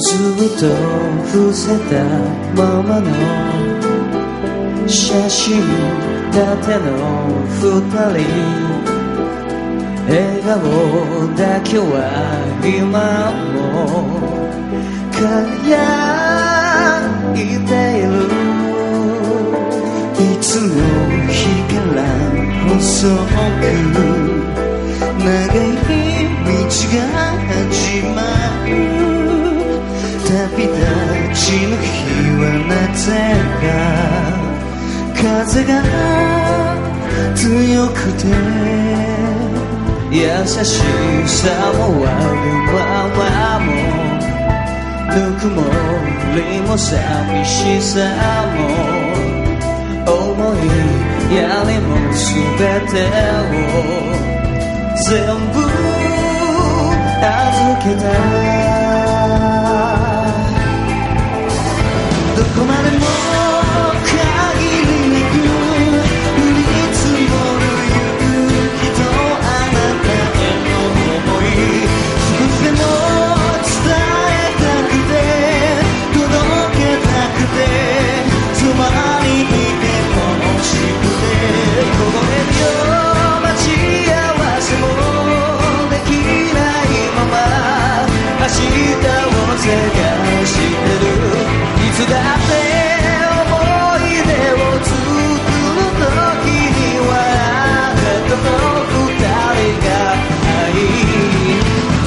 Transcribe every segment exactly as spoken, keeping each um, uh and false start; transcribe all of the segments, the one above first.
ずっと伏せたままの写真立ての二人、笑顔だけは今も輝いている。いつの日から細く長い道が始まる。旅立ちの日はなぜか風が強くて優しさもわがままもぬくもりも寂しさも思いやりもすべてを全部預けた。どこまでも限りなく降り積もる雪とあなたへの想い、少しでも伝えたくて届けたくてそばにいてほしくて、凍えるよ待ち合わせもできないまま明日を探してる。いつだって思い出を作る時にはあなたと二人が愛。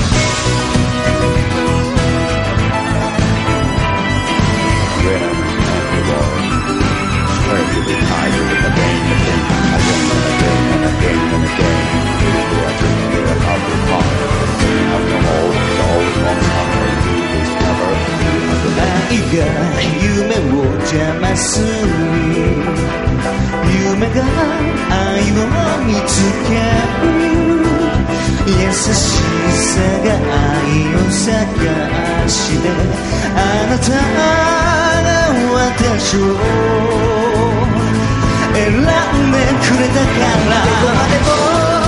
愛が夢を邪魔する。夢が愛を見つける。優しさが愛を探してあなたが私を選んでくれたから。どこまでも